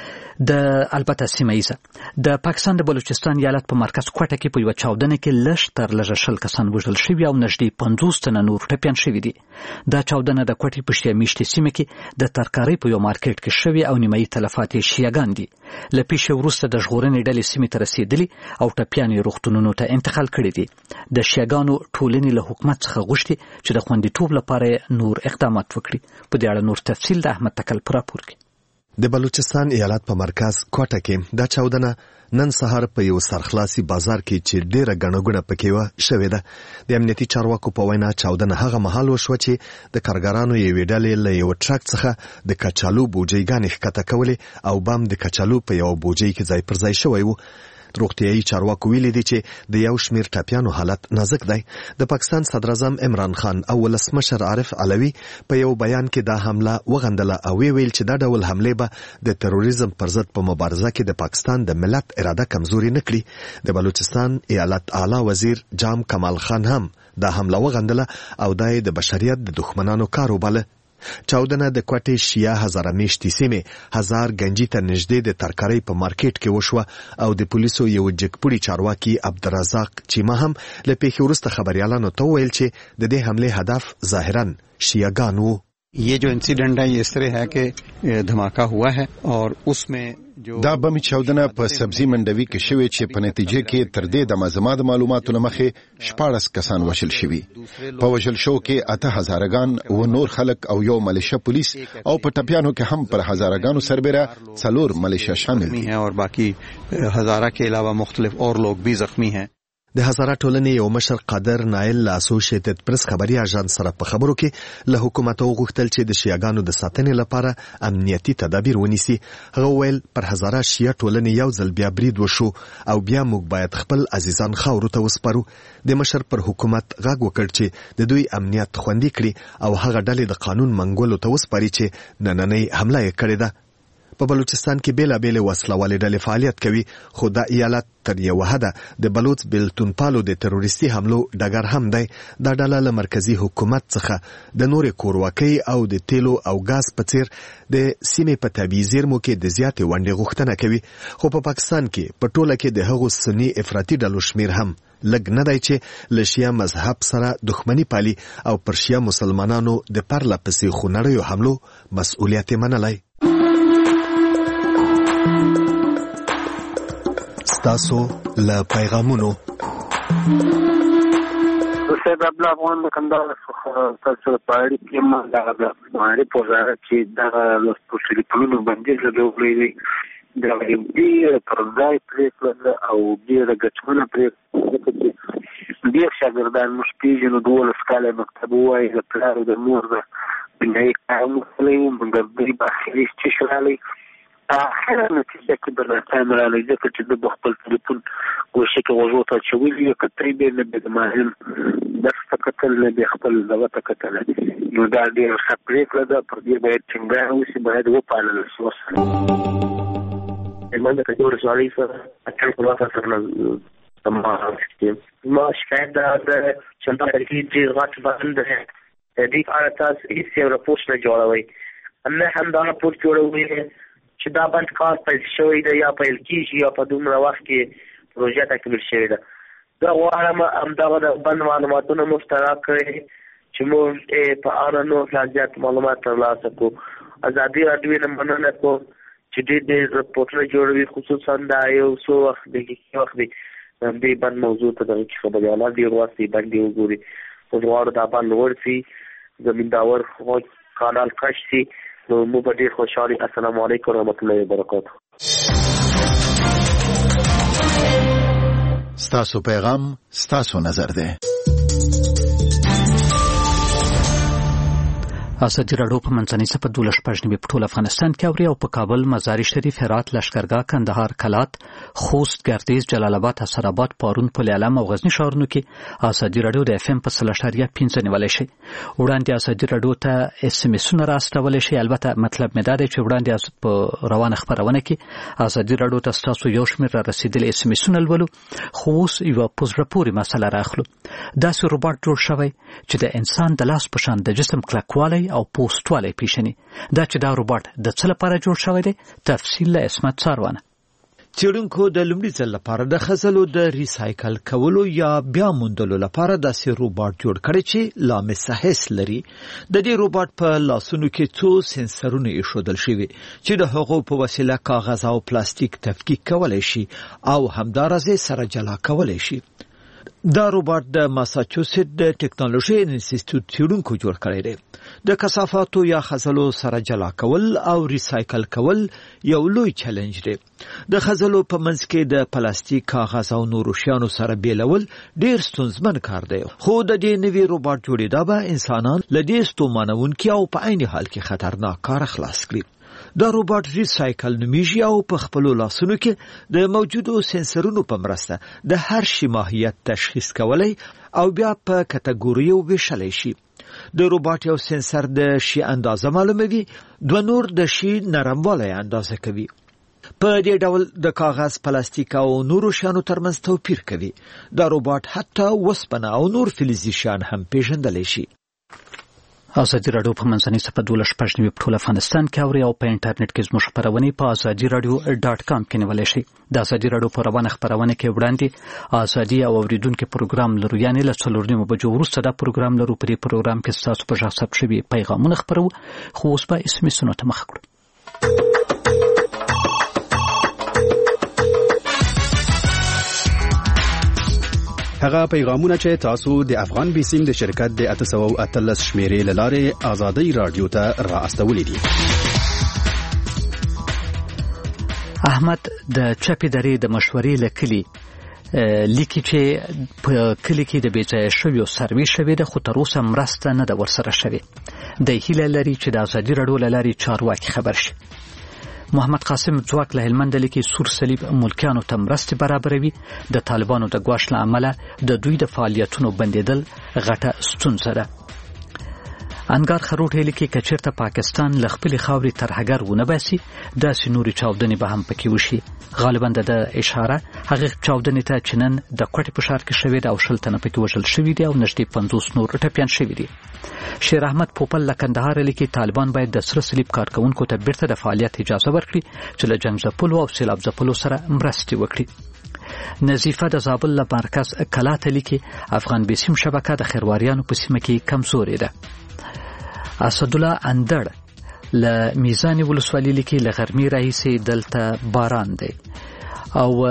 [SPEAKER 1] د البته سیمه ایزه د پاکستان د بلوچستان ایالت په مرکز کوټه کې په یوه چاودنه کې لږ تر لږه شل کسان وژل شوي او نږدې پنځوس تنه نور ټپیان شوي دي. دا چاودنه د کوټې په شیعه میشتې سیمه کې د ترکارۍ په یو مارکیټ کې شوې او نیمایي تلفات یې شیعهګان دي. له پیښې وروسته د ژغورنې ډلې سیمې ته رسېدلي او ټپیان یې روغتونونو ته انتقال کړي دي. د شیعهګانو ټولنې له حکومت څخه غوښتي چې د خوندیتوب لپاره نور اقدامات وکړي. په دې اړه نور تفصیل د احمد تکل په راپور کې.
[SPEAKER 20] د بلوچستان ایالت په مرکز کوټه کې دا چاودنه نن سهار په یو سرخلاصي بازار کې چې ډیره غنوګونه پکې و شوې ده. د امنیتي چارواکو په وینا چاودنه هغه مهال وشوه چې د کارګرانو یوې ډلې له یو ټرک څخه د کچالو بوجیګانې ښکته کولې او بم د کچالو په یو بوجۍ کې ځای پر ځای شوی و. روغتیايي چارواکو ویلي دي چې د یو شمېر ټپیانو حالت نازک دی. د پاکستان صدر اعظم عمران خان او ولسمشر عارف علوي په یو بیان کې دا حمله وغندله او ویل چې دا ډول حملې به د تروریزم پر ضد په مبارزه کې د پاکستان د ملت اراده کمزوري نه کړي. د بلوچستان ایالت اعلی وزیر جام کمال خان هم دا حمله وغندله او دا د بشریت د دښمنانو کار وباله. چاودنه د کوټې شیعه هزاره میشتې سیمې هزار گنجي ته نږدې د ترکارۍ په مارکیټ کې وشوه او د پولیسو یو جګپوړي چارواکي عبدالرزاق چیمه هم له پیښې وروسته خبریالانو ته وویل چې د دې حملې هدف ظاهرا شیعهګان وو.
[SPEAKER 21] ये जो इंसिडेंट है ये इस तरह है कि धमाका हुआ है और उसमें
[SPEAKER 2] دا بمي چاودنه په سبزی منډوي کې شوې چې په نتیجه کې تر دې د مزماد معلوماتو لمخې شپاړس کسان وشل شوي. په وشل شو کې اته هزارګان او نور خلک او یو ملیشه پولیس او په ټپیانو کې هم پر هزارګانو سربېره څلور ملیشه شامل دي
[SPEAKER 21] اور باقي هزاره के अलावा मुख्तलिफ और लोग भी जख्मी हैं.
[SPEAKER 20] د هزاره ټولنې یو مشر قادر نایل له اسوسییټډ پریس خبري اژانس سره په خبرو کې له حکومت غوښتل چې د شیعهګانو د ساتنې لپاره امنیتي تدابیر ونیسي. هغه ویل پر هزاره شیعه ټولنې یو ځل بیا برید وشو او بیا موږ باید خپل عزیزان خاورو ته وسپارو. د مشر پر حکومت غږ وکړ چې د دوی امنیت خوندي کړي او هغه ډلې د قانون منګولو ته وسپاري چې نننۍ حمله یې کړې ده. په بلوچستان کې بیلابېلې وسلوالې ډلې فعالیت کوي خو دا ایالت تر یو حده د بلوچ بلتون پالو د تروریستي حملو ډګر هم دی. دا ډله له مرکزی حکومت څخه د نورې کورواکۍ او د تیلو او غاز په څیر د سیمې په طبیعي زیرمو کې د زیاتې ونډې غوښتنه کوي. خو په پاکستان کې په ټوله کې د هغو سني افراطي ډلو شمیر هم لږ نه دی چې له شیعه مذهب سره دښمني پالي او پر شیعه مسلمانانو د پرله پسې خونړیو حملو مسؤلیت یې منلی. ستاسو له پیغامونو
[SPEAKER 22] سید ابله افغان د کندهار څخه تاسو په اړه کې ما دا د ماړي په ځای چې دا له ټلیفونونو باندې جوړې دي دا یې پر ځای پرې او ډېر غچونه پرې ډېر شاګردان مش پیژنو دوه سکاله مکتب وایي د پلار د مور د بنای کارونه کوي موږ د دې بخیل چې شلالي اخر نتیجه کې بل تعامل علی ذکر چې د خپل ټلیفون کوشش کې وضوطه چوي یو کتري به د ماهر د فقطل به خپل دغه کتل نو دا ډیر سپریټ لدا پر دې باید څنګه اوسې باید و پالل شي. المنطقه جوړ سوالي سره اټل کولای سره ما ما شکایت د چنتا کې چې غټ باندې د دې اړه تاسو هیڅ یو راپور نه جوړوي نه هم دا راپور جوړوي چې دا بند کار پیل شوی دی یا پیل کیږي یا په دومره وخت کې پروژه تکمیل شوی ده. دا غواړم همدغه د بند معلوماتونه مشترک کړئ چې موږ په اړه نور زیات معلومات ترلاسه کړو. ازادي راډیو نه مننه کوم چې دې دې راپورونه جوړوي، خصوصا دا یو څو وخت دی کې وخت دی دې بند موضوع ته دغه کې خبريالات دی ورسي باندې وګوري او دوړ دا باندې ورسي زمینداور خو کانال کش سي نو مو په ډیر خوشحالي. السلام علیکم ورحمت الله وبرکاته.
[SPEAKER 2] ستاسو پیغام ستاسو نظر ده.
[SPEAKER 1] ازادي راډیو په منځنۍ سپه دولس پښنی په ټول افغانستان کې اوري او په کابل، مزار شریف، هرات، لشکرګاه، کندهار، کلات، خوست، ګردیز، جلال آباد، حصر آباد، پارون، پل علم او غزنی ښارونو کې ازادي راډیو د اف ام په سل اشاریه پنځه نیولای شي. وړاندې ازادي راډیو ته اس ام اسونه راستولای شي. البته مطلب مې دا دی چې وړاندې په روانه خبرونه کې ازادي راډیو ته تاسو یو شمېر را رسیدل اس ام اسونه لولو، خو اوس یو پوزره پورې مسله راخلو. داسې روباټ جوړ شوی چې د انسان د لاس په شان د جسم کلکوالی او پوسټوالی پیژني. دا چې دا روباټ د څه لپاره جوړ شوی دی، تفصیل له اسمت څاروانه.
[SPEAKER 3] څېړونکو د لومړي ځل لپاره د خزلو د ریسایکل کولو یا بیا موندلو لپاره داسې روباټ جوړ کړی چې لامس حس لري. د دې روباټ په لاسونو کې څو سنسرونه ایښودل شوي چې د هغو په وسیله کاغذ او پلاستیک تفکیک کولی شي او همدارسې سره جلا کولی شي. دا روباټ د ماساچوسټ د ټیکنالوژي انسټیټیوټ څېړونکو جوړ کړی دی. د کثافاتو یا خزلو سره جلا کول او ریسایکل کول یو لوی چیلنج دی. د خزلو په منځ کې د پلاستیک، کاغذ او نورو شیانو سره بیلول ډیر ستونزمن کار دی، خو د دې نوي روباټ جوړېدا به انسانان له دې ستومانونکي او په عین حال کې خطرناک کار خلاص کړي. دا روباټ ریسایکل نومیږي او په خپلو لاسونو کې د موجودو سنسرونو په مرسته د هر شي ماهیت تشخیص کولی او بیا په کټګوریو ویشلی شي. د روباټ یو سنسر د شي اندازه معلوموي، دوه نور د شي نرموالی اندازه کوي. په دې ډول د کاغذ، پلاستیک او نورو شیانو ترمنځ توپیر کوي. دا روباټ حتی وسپنه او نور فلزي شیان هم پیژندلی شي.
[SPEAKER 1] ازادي راډیو په منځنۍ سپه دولس پښنی په ټول افغانستان کې اوري او په انټرنیټ کې زموږ خبرونه په ازادي راډیو ډاټ کام کې نیولای شي. د ازادي راډیو په روانه خبرونه کې وړاندې ازادي او اوریدونکو پروګرام لرو، یعنی له څلور نیمو بجو وروسته دا پروګرام لرو. په دې پروګرام کې تاسو په ځای ثبت شوي پیغامونه خبرو، خو اوس به اسمي سنو ته مخ کړو.
[SPEAKER 7] هغه پیغامونه چې تاسو د افغان بیسیم د شرکت د اته سوه او اتلس شمیرې له لارې ازادي راډیو ته را استولې دي.
[SPEAKER 1] احمد د چپی درې د مشورې لکلي لیکي چې په کلی کې د بیځای شویو سروي شوی د خو تر اوسه مرسته نه د ورسره شوی. د هیله لري چې د ازادي راډیو له لارې چارواکي خبر شي. محمد قاسم ځواک له هلمند لیکي سور صلیب ملکیانو ته مرستې برابروي. د طالبانو د ګواښ له امله د دوی د فعالیتونو بندیدل غټه ستونزه ده. انګار خروټ لیکي که چېرته پاکستان له خپلې خاورې ترهګر ونه باسي، داسې نورې چاودنې به هم پکې وشي. غالبا د اشاره هغه چاودنې ته چې نن د کوټې په ښار کې شوې ده او شل تنه پکې وژل شوي دي او نږدې پنځوس نور ټپیان شوي دي. شیر احمد پوپل له کندهار لیکي طالبان باید د سره صلیب کارکونکو ته بیرته د فعالیت اجازه ورکړي چې له جنګ ځپلو او سیلاب ځپلو سره مرستې وکړي. نظیفه د زابل له مرکز کلات لیکي افغان بیسیم شبکه د خیرواریانو په سیمه کې کمزورې ده. اسدالله اندړ له میزان ولسوالۍ لیکي له غرمې راهیسې دلته باران دی او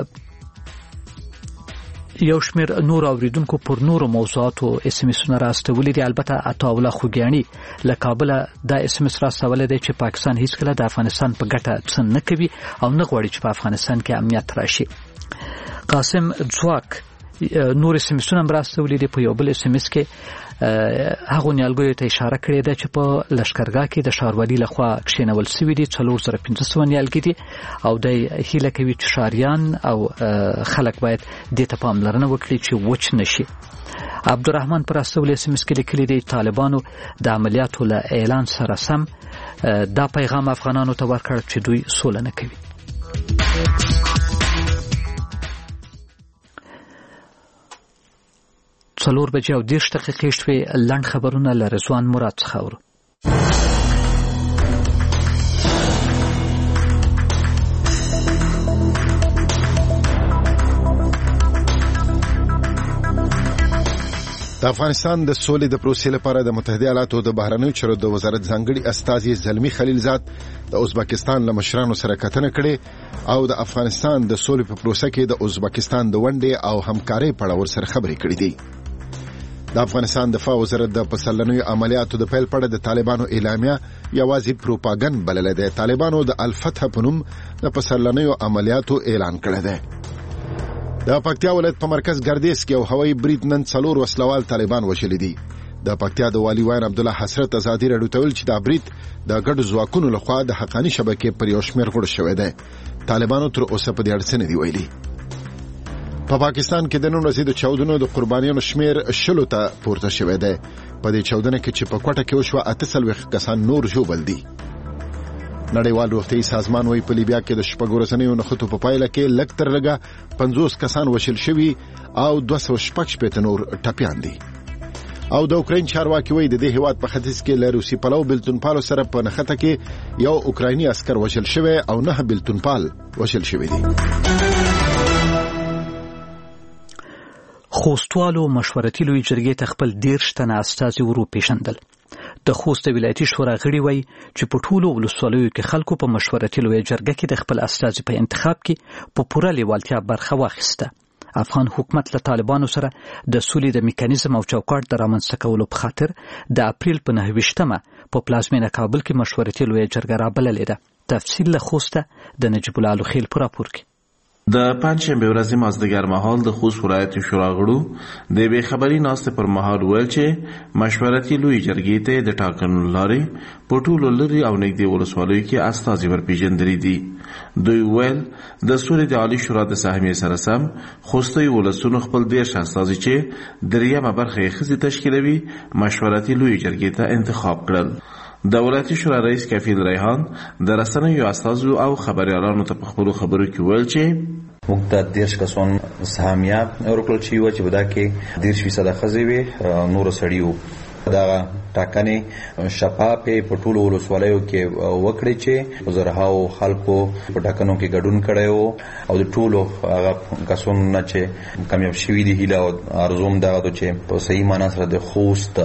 [SPEAKER 1] یو شمیر نور اوریدونکو پر نورو موضوعاتو اس ام اسونه راستولي دي. البته عطاوله خوګیانی له کابل دا اس ام اس راستولي دی چې پاکستان هیڅ کله د افغانستان په ګټه څه نه کوي او نه غواړي چې په افغانستان کې امنیت راشي. قاسم ځواک نور اس ام اسونه راستولي دي. په یو بل اس ام اس کې هغه نیالګیو ته اشاره کړې ده چې په لشکرګاه کې د ښاروالۍ لخوا کښېنول شوي دي څلور زره پنځه سوه نیالګي دي او د هیله کوي چې ښاریان او خلک باید دې ته پاملرنه وکړي چې وچ نشي. عبدالرحمن پر استول اس ام اس کې لیکلي دي طالبانو د عملیاتو له اعلان سره سم دا پیغام افغانانو ته ورکړ چې دوی سوله نه کوي. څلور بجې او دېرش دقیقې شوې. لنډ خبرونه له رضوان مراد څخه اورو.
[SPEAKER 2] د افغانستان د سولې د پروسې لپاره د متحده ایالاتو د بهرنیو چارو د وزارت ځانګړي استازي زلمی خلیلزاد د ازبکستان له مشرانو سره کتنه کړې او د افغانستان د سولې په پروسه کې د ازبکستان د ونډې او همکارۍ په اړه ورسره خبرې کړې دي. د افغانستان دفاع وزارت د پسرلنیو عملیاتو د پیل په اړه د طالبانو اعلامیه یوازې پروپاګند بللې ده. طالبانو د الفتح په نوم د پسرلنیو عملیاتو اعلان کړی دی. د پکتیا ولایت په مرکز ګردیز کې او هوایي برید نن څلور وسلوال طالبان وشلي دي. د پکتیا د والي وین عبد الله حسرت ازادي راډیو ته ویل چې دا برید د ګډو ځواکونو لخوا د حقاني شبکې پر یو شمېر غوړ شوی دی. طالبانو تر اوسه په دې اړه څه نه دي ویلي. په پاکستان کې د نن ورځې د چاودنو د قربانیانو شمېر شلو ته پورته شوی دی. په دې چاودنه کې چې په کوټه کې وشوه اته څلوېښت کسان نور ژوبل دي. نړیوال روغتیايي سازمان وايي په لیبیا کې د شپږ ورځنیو نښتو په پایله کې لږ تر لږه پنځوس کسان وژل شوي او دوه سوه شپږ شپېته نور ټپیان دي. او د اوکراین چارواکي وايي د دې هیواد په ختیځ کې له روسي پلو بلتونپالو سره په نښته کې یو اوکرایني عسکر وژل شوی او نه بلتونپال وژل شوی دي.
[SPEAKER 1] خوستوالو مشورتي لوی جرګې ته خپل دېرش تنه استازي ورو پیژندل. د خوست ولایتي شورا غړي وایي چې په ټولو ولسوالیو کې خلکو په مشورتي لوی جرګه کې د خپل استازي په انتخاب کې په پوره لیوالتیا برخه واخیسته. افغان حکومت له طالبانو سره د سولې د میکانیزم او چوکاټ د رامنځته کولو په خاطر د اپریل په نهه ویشتمه په پلازمینه کابل کې مشورتي لوی جرګه رابللې ده. تفصیل له خوسته د نجیب الله الخیل په راپور کې.
[SPEAKER 8] د پنځشنبه ورځې مازدیګر مهال د خوست ولایت شورا غړو د بې خبري ناستې پر مهال ویل چې مشورتي لوی جرګې ته د ټاکنو لارې په ټولو لرې او نږدې ولسوالیو کې استازي ورپېژندلي دي. دوی ویل د سولې د عالي شورا د سهمیې سره سم خوستي ولسونو خپل دېرش استازي چې دریمه برخه یې ښځې تشکیلوي مشورتي لوی جرګې ته انتخاب کړل. د ولایتي شورا رئیس کفیل ریحان د رسنیو استازو او خبريالانو ته په خپلو خبرو کې ویل چې
[SPEAKER 10] موږ د دېرش کسان سهمیه ورکړل چې و چې په دا کې دېرش فیصده ښځې وې نور سړي وو. دا ټاکنې شفافې په ټولو ولسوالیو کې وکړې چې زرهاو خلکو په ټاکنو کې ګډون کړی وو او د ټولو هغه کسانو نه چې کامیاب شوي دي هیله او ارزوم دغه چې په صحیح معنا سره د خوست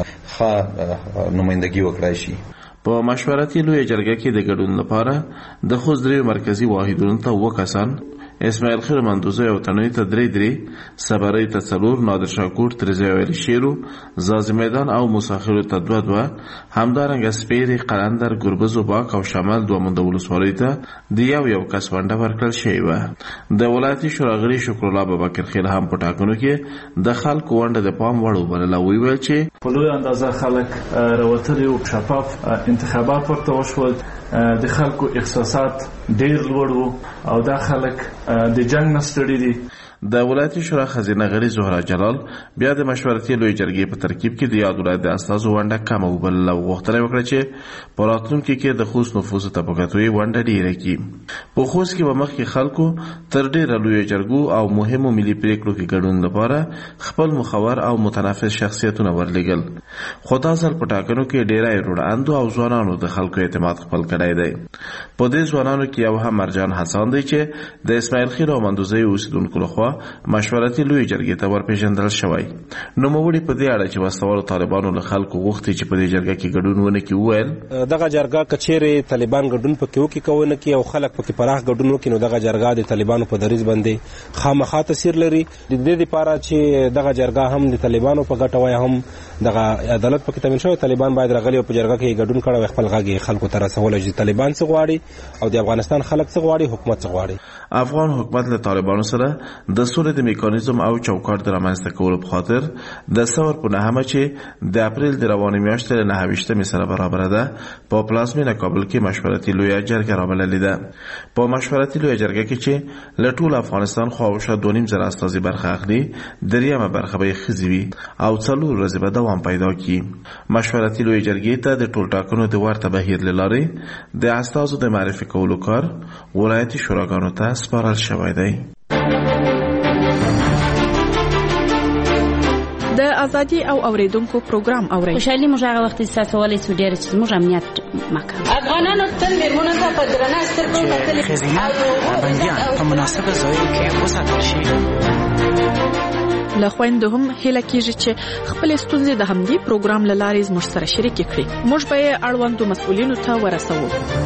[SPEAKER 10] ښه نمایندګي وکړای شي.
[SPEAKER 8] په مشورتي لوی جرګه کې د ګډون لپاره د خوست درې مرکزی واحدونو ته اووه کسان، اسماعیل خیر مندوزی او تنوی ته درې درې، صبرۍ ته څلور، نادر شاکور، ترزی او علی شیرو، زازی میدان او موساخیلو ته دوه دوه، همدارنګه سپیرې، قلندر، ګربز و باک او شمال دوه منده ولسوالۍ ته د یو یو کس ونډه ورکړل شوې وه. د ولایتي شورا غړي شکرالله ابوبکر خیل هم په ټاکنو کې د خلکو ونډه د پام وړ وبلله. ویل چې
[SPEAKER 23] په لوی اندازه خلک راوتلي او شفاف انتخابات ورته وشول. د خلکو احساسات ډیر لوړ وو او دا خلک د جنگ نه ستړي دي.
[SPEAKER 8] د ولایتي شورا خزینه غړي زهرا جلال بیا د مشورتي لوی جرګې په ترکیب کې د یاد ولایت د استازو ونډه کمه وبلله او غوښتنه وکړه چې په راتلونکي کې د خوست نفوسو طبقاتو یې ونډه ډیره کړي. په خوست کې به مخکې خلکو تر ډیره لوی جرګو او مهمو ملي پریکړو کې ګډون لپاره خپل مخور او متنفس شخصیتونه ورلېږل، خو دا ځل په ټاکنو کې ډیری روډاندو او ځوانانو د خلکو اعتماد خپل کړی دی. په دې ځوانانو کې یو هم مرجان حسن دی چې د اسماعیل خیر او مندوزی اوسیدونکو لخوا مشورتي لوی جرګې ته ورپېژندل شوی. نوموړي په دې اړه چې وسلوالو طالبانو له خلکو غوښتي چې په دې جرګه کې ګډون ونه کړي وویل
[SPEAKER 24] دغه جرګه که چیرې طالبان ګډون پکې وکړي که ونه کړي او خلک پکې پراخ ګډون وکړي نو دغه جرګه د طالبانو په دریځ باندې خامخا تاثیر لري. د دې لپاره چې دغه جرګه هم د طالبانو په ګټه وای هم دغه عدالت پکې تامین شوی. طالبان باید راغلي او په جرګه کې ګډون کړي او خپل غږ خلکو ته رسول چې طالبان څه غواړي او د افغانستان خلک څه غواړي، حکومت څه غواړي.
[SPEAKER 8] افغان حکومت له طالبانو سره د سولې د میکانیزم او چوکاټ د رامنځته کولو په خاطر د ثور په نهمه چې د اپریل د روانې میاشتې له نهه ویشتمې سره برابره ده په پلازمینه کابل کې مشورتي لویه جرګه رابللې ده. په مشورتي لویه جرګه کې چې له ټول افغانستان خواوشا دوه نیم زره استازي برخه اخلي، دریمه برخه به یې ښځې وي او څلور ورځې به دوام پیدا کړي. مشورتي لویه جرګې ته د ټول ټاکنو د ورته بهیر له لارې د استازو د معرفي کولو کار ولایتي شوراګانو ته سپارل شوی دی.
[SPEAKER 4] د ازادي او اوریدونکو پروګرام اورئ.
[SPEAKER 5] خوشحالي موږ هغه وخت احساس ولې چې ډېر چې موږ امنیت مکان افغانانو تل میرمنو ته په درنه سترګو کتل
[SPEAKER 9] خزینه بندیان په مناسبه ځایو کې وساتل شي.
[SPEAKER 4] له خویندو هم هیله کیږي چې خپل ستونزې د همدې پروګرام له لارې زموږ سره شریکې کړي. موږ به یې اړوندو مسؤلینو ته ورسوو.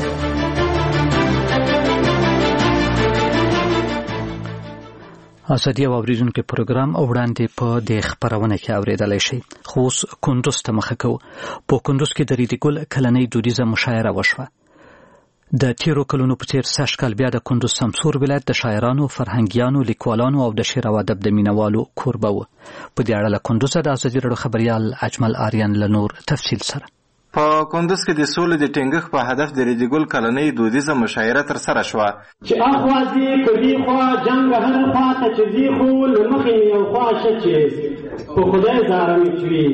[SPEAKER 1] ازادي او اوریدونکو پروګرام وړاندې په د خبرونه کې اوریدلای شي. خو کندوز ته مخه کو. په کندوز کې د ریډیګل کلنۍ دودیزه مشاعره وشوه. د تیرو کلونو په څیر سږ کال بیا د کندوز سمسور ولایت د شاعرانو، فرهنګیانو، لیکوالانو او د شعر او ادب د مینوالو کوربه و. په دې اړه له کندوز د ازادي راډیو خبريال اجمل آریان له نور تفصیل سره.
[SPEAKER 8] په کندوز کې د سولې د ټینګښت په هدف د ریډیګل کلنۍ دودیزه مشاعره تر سره شوه.
[SPEAKER 11] چې اخوازي کدي خوا جنگ هر خوا ته چې زی خو لمخې یو خوا شچې په خدای زارم چوي.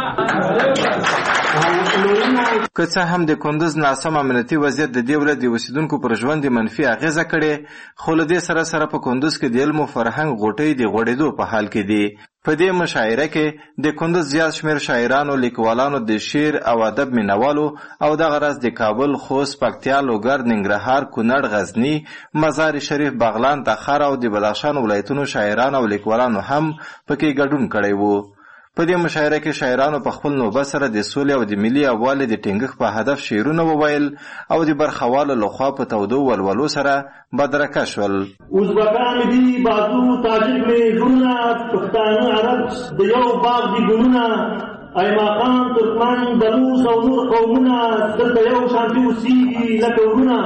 [SPEAKER 8] که څه هم د کندوز ناسم امنیتي وضعیت د دې ولایت د اوسیدونکو پر ژوند منفي اغیزه کړې، خو له دې سره سره په کندوز کې د علم او فرهنګ غوټۍ د غوړېدو په حال کې دي. په دې مشاعره کې د کندوز زیات شمېر شاعرانو، لیکوالانو، د شعر او ادب مینوالو او دغه راز د کابل، خوست، پکتیا، لوګر، ننګرهار، کونړ، غزني، مزار شریف، بغلان، تخار او د بدخشان ولایتونو شاعرانو او لیکوالانو هم پکې ګډون کړی وو. په دې مشاعره کې شاعرانو په خپل نوبت سره د سولې او د ملي یووالي د ټینګښت په هدف شعرونه وویل او د برخوالو لخوا په تودو ولولو سره بدرکه شول.
[SPEAKER 11] ازبکان دي بازو تاجک می زړونه، پښتانه عرب د یو باغ دي ګلونه، ایماقان ترکمن بلوچ او نور قومونه دلته یو شانتي اوسېږي لکه ورونه.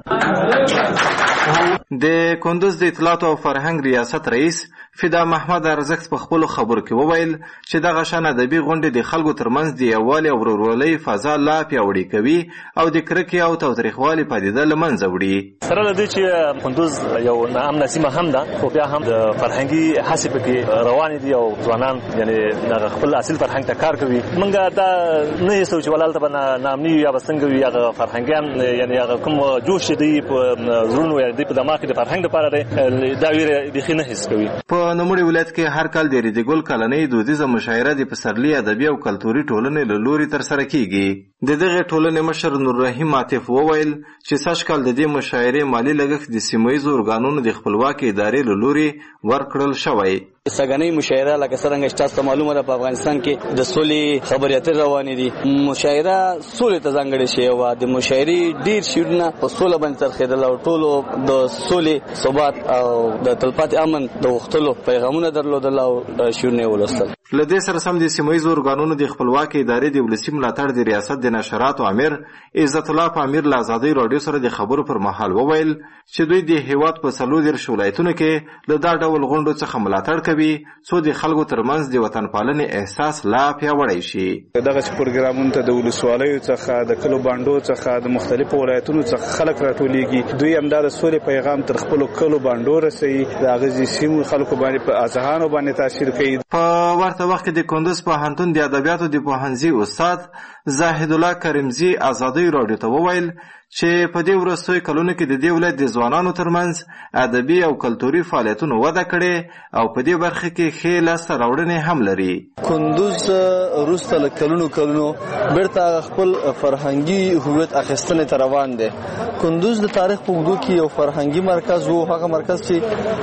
[SPEAKER 8] د کندوز د اطلاعات او فرهنګ ریاست رئیس فدا محمد ارزښت په خپل خبرو کې وویل چې دغه شان ادبي غونډې د خلکو ترمنځ د یووالي او ورورولۍ فضا لا پیاوړې کوي او د کرکې او تاوتریخوالي پدیده له منځه وړي.
[SPEAKER 12] سره له دې چې کندوز یو ناامنه سیمه هم ده، خو بیا هم د فرهنګي هڅې پکې روانې دي او ځوانان یعنې خپل اصل فرهنګ ته کار کوي. موږ دا نه هیڅو چې ولالته به ناامني یا به څنګه وي، هغه فرهنګیان یعنې هغه کوم جوش چې دی په زړونو یا دی په دماغ کې د فرهنګ لپاره دی، دا ویره بیخي نه حس کوي.
[SPEAKER 8] په نوموړي ولایت کې هر کال د ریډیګل کلنۍ دودیزه مشاعره د پسرلي ادبي او کلتوري ټولنې له لوري ترسره کیږي. د دغه ټولنې مشر نور رحیم عاطف وویل چې سږ کال د دې مشاعرې مالی لګښت د سیمه ییزو ارګانونو د خپلواکۍ ادارې له لوري ورکړل شوی.
[SPEAKER 25] سګنۍ مشاعره لکه څنګه چې تاسو معلومه ده په افغانستان کې د سولې خبرې اترې روانې دي. مشاعره سولې ته ځانګړې شوې وه. د مشاعرې ډېر شعرونه په سوله باندې څرخېدل او ټولو د سولې، ثبات او د تلپاتې امن د غوښتلو پیغامونه درلودل او شعرونه یې ولوستل.
[SPEAKER 8] له دې سره سم د سیمه ییزو ارګانونو د خپلواکۍ ادارې د ولسي ملاتړ د ریاست د نشراتو امیر عزت الله پامیر له ازادۍ راډیو سره د خبرو پر مهال وویل چې دوی د هیواد په څلوردېرش ولایتونو کې له دا ډول غونډو څخه ملاتړ کوي څو د خلکو ترمنځ د وطن پالنې احساس لا پیاوړی شي.
[SPEAKER 26] دغه پروګرامونو ته د ولسوالیو څخه، د کلو باندو څخه، د مختلفو ولایتونو څخه خلک راټولیږي. دوی هم دا د سولې پیغام تر خپل کلو باندو رسوي، د هغه سیمو خلکو باندې په اذهانو باندې تاثیر کوي.
[SPEAKER 8] په ورته وخت کې د کندوز پوهنتون د ادبیاتو د پوهنځي استاد زاهد الله کریمزی ازادۍ راډیو ته وویل چې په دې وروستیو کلونو کې د دې ولایت د ځوانانو ترمنځ ادبي او کلتوري فعالیتونه وده کړې او په دې برخه کې ښې لاسته راوړنې هم لري.
[SPEAKER 25] کندوز وروسته له کلونو کلونو بیرته خپل فرهنګي هویت اخیستنې ته روان دی. کندوز د تاریخ په اوږدو کې یو فرهنګي مرکز و، هغه مرکز چې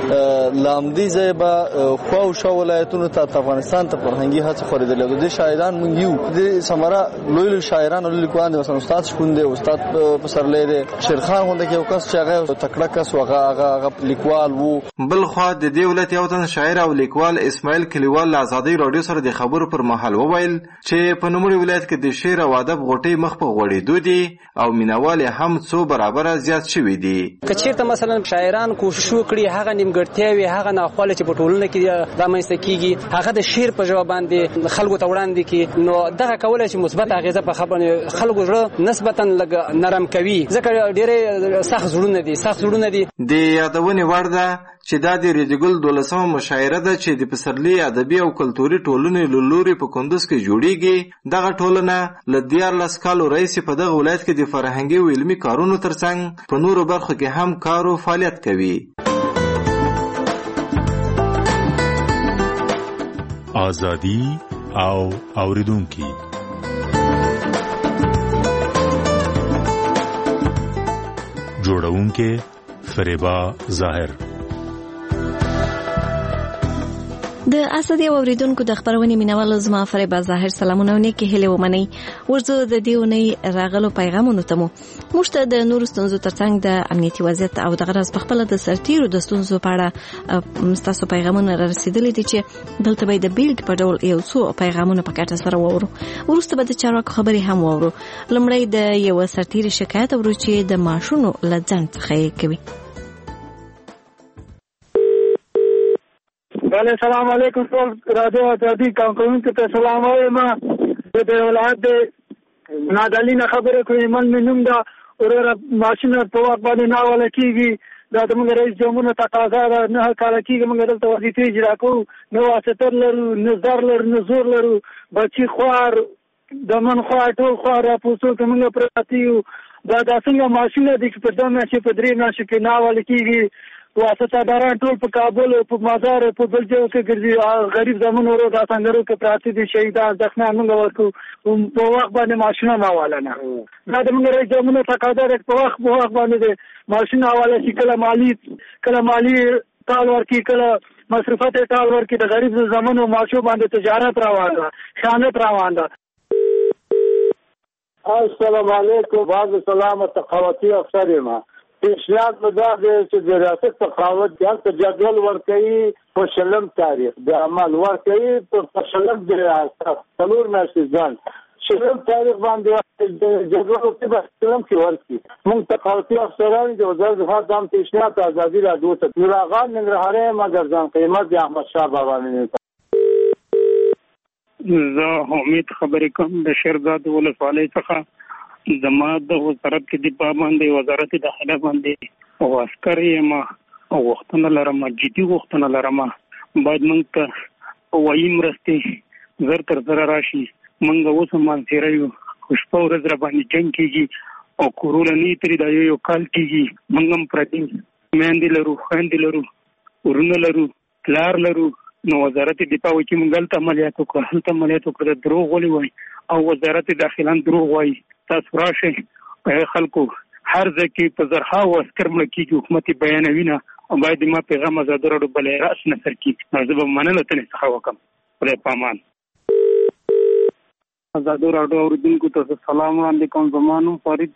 [SPEAKER 25] له همدې ځایه به خوا او شا ولایتونو ته افغانستان ته فرهنګي هڅې خورېدلې. د دې شاعران موږ یو د ثمره لوی لوی شاعران او لیکوالان دي، مثلا استاد شپون دی، استاد پسرلی دی، شیرخان غونډه کې یو کس چې هغه تکړه کس و، هغه هغه لیکوال و.
[SPEAKER 8] بل خوا د دې ولایت یو تن شاعر او لیکوال اسماعیل کلیوال له ازادۍ راډیو سره د خبرو پر مهال وویل چې په نوموړي ولایت کې د شعر او ادب غوټۍ مخ په غوړېدو دي او مینوال هم څو برابره زیات شوي دي.
[SPEAKER 27] که چېرته مثلا شاعران کوشش وکړي هغه نیمګړتیاوې، هغه ناخواله چې په ټولنه کې رامنځته کېږي، هغه د شعر په ژبه باندې خلکو ته وړاندې کړي، نو دغه کولی چې مثبت اغېزه په خبرې خلکو زړه نسبتا لږ نرم کوي، ځکه ډېرې سخت زړونه دي سخت زړونه دي.
[SPEAKER 8] د یادونې وړ ده چې دا د ریډیګل دولسمه مشاعره ده چې د پسرلي ادبي او کلتوري ټولنې له لوري په کندوز کې جوړیږي. دغه ټولنه له دیارلس کالو راهیسې په دغه ولایت کې د فرهنګي او علمي کارونو ترڅنګ په نورو برخو کې هم کار او فعالیت کوي.
[SPEAKER 6] ازادي او اوریدونکو. جوړونکو فریبا ظاهر.
[SPEAKER 13] د اسدي اوریدونکو د خبرونې مینوالو زما فریبا ظاهر سلامونه ونیکي هله ومني. ورځو د دیونی راغلو پیغامونو ته مو مشته د نور ستونزو ترڅنګ د امنیتي وضعیت او د غرض په خپل د سرتیرو د ستونزو په اړه مستاسو پیغامونه رسیدلي دي چې دلته به د بیلګ په ډول یو څو پیغامونه په کټه سره وورو. ورسته به د چارواکو خبري هم وورو. لمړی د یو سرتیر شکایت ورو چې د ماشونو لځن څخه کوي.
[SPEAKER 14] بله سلام علیکم ټول رادیو ازادي کارکونکو ته سلام وایم. د ولایت د نادالینه خبره کوي من منوم دا ورته ماشینه په وخت باندې ناوله کیږي دا د موږ رئیس جمهور تقاضا ده نه کال کیږي موږ دلته وظیفې اجرا کوو نو واسطه لرو نظر لرو نزور لرو بچی خوار د من خوار ټول خوار راپوسو کومه پراتیو دا د څنګه ماشینه د په دمه چې په درې ماشي کې ناوله کیږي واسطه داران ټول په کابل او په مزار په بلجو کې ګرځي غریب زمون ورو د څنګهرو کې پراتی دي شهیدان ځخنه موږ ورکو په وخت باندې ماشینه ناواله نه دا د موږ رئیس جمهور تقاضا ده په وخت په وخت باندې ماشینه حواله شي کله مالی کله مالی تال ورکی کله مصرفات تال ورکی د غریب زمون او ماشو باندې تجارت روان ده خیانت روان ده.
[SPEAKER 15] السلام علیکم بعد سلام تقاوتی افسر ما پیشنهاد مدا دی چې د ریاست تقاوت کې جدول ورکړي په شلم تاریخ د عمل ورکړي په شلم د ریاست څلور میاشتې ځان شلم تاریخ باندې جدول په شلم کې ورکړي. موږ تقاوتي افسران د وزارت دفاع د پیشنهاد ازادي راډیو ته نورغان ننګرهاري مګر ځان قیمت د احمد شاه بابا نه
[SPEAKER 14] زه امید خبرې کوم د شیرزاد ولسوالۍ څخه زما د وزارت کې د پابندۍ وزارت داخله باندې او عسكر یم او وختونه لرم جدي وختونه لرم باید موږ ته وایي مرستې زر تر زر راشي موږ اوس هم تیره یو خوشپه ورځ را باندې جنګ کېږي او کورونه ترې دا یو کال کېږي موږ هم پردي میندې لرو خویندې لرو ورونه لرو پلار لرو نو وزارت دفاع وایي چې موږ هلته عملیات وکړو هلته عملیات وکړو دروغ ولې وایي او وزارت داخله دروغ وایي. تاسو راشئ په خلکو هر ځای کې په زرهاو عسکر مړه کېږي حکومت بیانوي نه او باید ما پیغام ازادي راډیو بلې راس نثر کړي نو زه به مننه ترې څخه وکړم. خدای په امان. ازادي راډیو اوریدونکو ته سلام وړاندې کوم. زما نوم فرید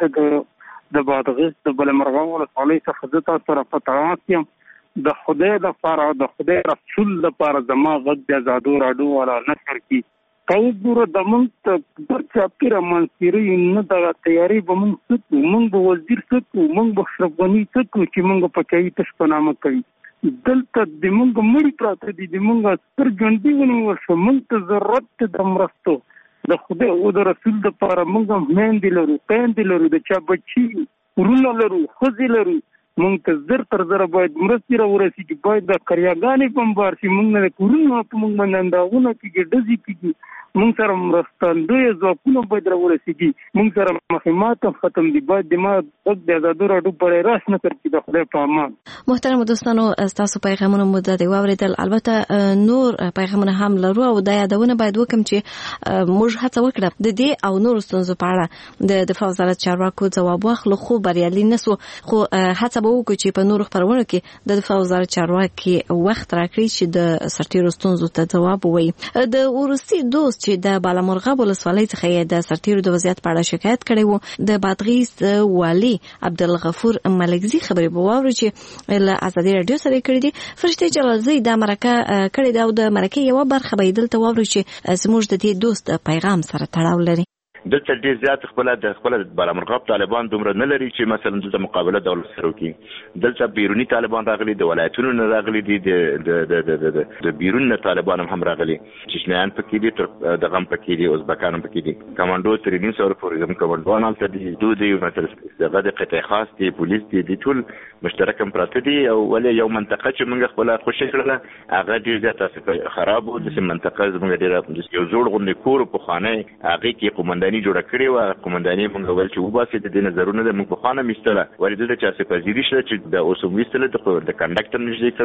[SPEAKER 14] د بادغیس د بلمرغه ولسوالۍ څخه زه تاسو سره په تماس یم. د خدای لپاره د خدای رسول لپاره زما غږ د ازادي راډیو والا نشر کړي کله ګوره د موږ ته در چاپیره منصیري نه د تیاری به موږ سکو موږ به وزیر سکو موږ به شرفغني سکو چې موږ په چایي تش په نامه کوي دلته د موږ مړي پراته دي د موږ ستر ژوندي ونیول شو موږ ته ضرورت دی د مرستو د خدای او د رسول دپاره موږ هم میندې لرو خویندې لرو د چا بچي ورونه لرو ښځې لرو موږ ته زر تر زره باید مرستې را ورسېږي باید دا کریاګانې په مبار شي موږ نه د کورونو په موږ باندې انداغونه کېږي ډزې کېږي موږ سره مرستندویه ځواکونه باید را ورسېږي موږ سره مخیمات هم ختم دي باید د ما غږ د ازادي راډیو بری راس نثر کړي د خدای په امان.
[SPEAKER 13] محترمو دوستانو ستاسو پیغامونه مو د واورېدل البته نور پیغامونه هم لرو او د یادونه باید وکم چې موږ هڅه وکړه د دې او نور ستونزو په اړه د دفاع وزارت چارواکو ځواب واخلو خو بریالي نسو خو هڅه به وکړو چې په نورو خبرونو کې د دفاع وزارت چارواکي وخت راکړي چې د سرتیرو ستونزو ته ځواب ووایي. د ورسي دوست چې د بالامرغه ولسوالۍ څخه د سرتیرو د وضعیت په اړه شکایت کړی وو د بادغیس والي عبدالغفور ملکزي خبرې به واورو چې له ازادي راډیو سره کړی دي. فرشته جلالزی د مرکه کړی دا او د مرکه یو برخه به دلته واورو چې زموږ د دې دوست پیغام سره تړاو لري.
[SPEAKER 16] دلته ډیر زیات خپل د خپل بالامرغه طالبان دومره نه لري چې مثلا دلته مقابله دولت سره وکړي. دلته بیرونی طالبان راغلي د ولایتونو نه راغلي دي د د د د بیرون نه طالبان هم راغلي چشمیان پکې دي تر د غم پکې دي اوزبکان پکې دي کمانډو ترینین سره فورزم کمانډوان هم ته دي دوی دی مثلا د قطاع خاص دي پولیس دي د ټول مشترک هم پراته دي او ولې یو منطقه چې موږ خپل خوشی کړل هغه ډیر زیات خراب او د منطقه زموږ ډیر یو زوړ غونډې کور په خانه هغه کې قومندان جوړ کړی و قومنداني موږ ول چې وباسي د دې نظرونه د موږ په خانه میستله ورته چې څه پذیری شته چې د اوسوم ویستله د کنډکټر نشي